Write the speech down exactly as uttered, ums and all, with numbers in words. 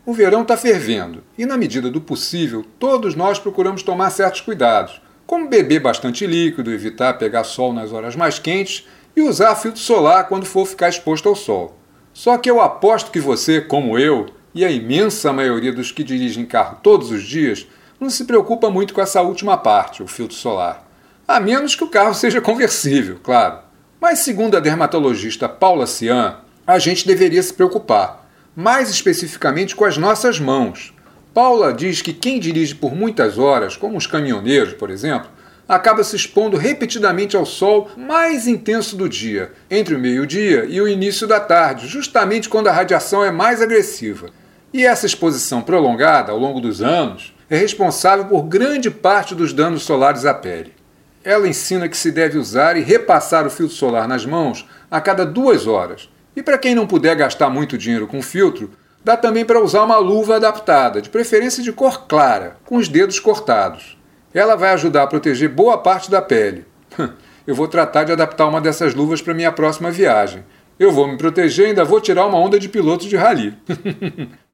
O verão está fervendo e, na medida do possível, todos nós procuramos tomar certos cuidados, como beber bastante líquido, evitar pegar sol nas horas mais quentes e usar filtro solar quando for ficar exposto ao sol. Só que eu aposto que você, como eu, e a imensa maioria dos que dirigem carro todos os dias, não se preocupa muito com essa última parte, o filtro solar. A menos que o carro seja conversível, claro. Mas segundo a dermatologista Paula Cian, a gente deveria se preocupar, mais especificamente com as nossas mãos. Paula diz que quem dirige por muitas horas, como os caminhoneiros, por exemplo, acaba se expondo repetidamente ao sol mais intenso do dia, entre o meio-dia e o início da tarde, justamente quando a radiação é mais agressiva. E essa exposição prolongada ao longo dos anos é responsável por grande parte dos danos solares à pele. Ela ensina que se deve usar e repassar o filtro solar nas mãos a cada duas horas. E para quem não puder gastar muito dinheiro com filtro, dá também para usar uma luva adaptada, de preferência de cor clara, com os dedos cortados. Ela vai ajudar a proteger boa parte da pele. Eu vou tratar de adaptar uma dessas luvas para minha próxima viagem. Eu vou me proteger e ainda vou tirar uma onda de piloto de rally.